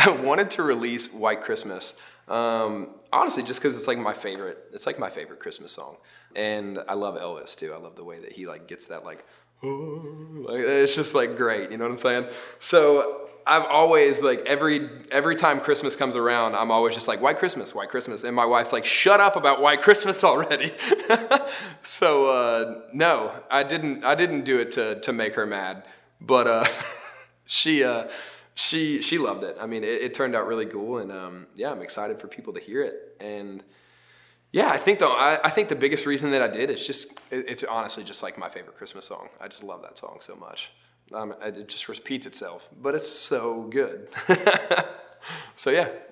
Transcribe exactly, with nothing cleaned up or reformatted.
I wanted to release White Christmas, um, honestly, just because it's like my favorite. It's like my favorite Christmas song, and I love Elvis too. I love the way that he like gets that like, oh, like it's just like great. You know what I'm saying? So I've always like every every time Christmas comes around, I'm always just like White Christmas, White Christmas, and my wife's like, shut up about White Christmas already. so uh, no, I didn't. I didn't do it to to make her mad, but uh, she. Uh, She she loved it. I mean, it, it turned out really cool, and um, yeah, I'm excited for people to hear it. And yeah, I think though I, I think the biggest reason that I did is just it, it's honestly just like my favorite Christmas song. I just love that song so much. Um, it just repeats itself, but it's so good. So yeah,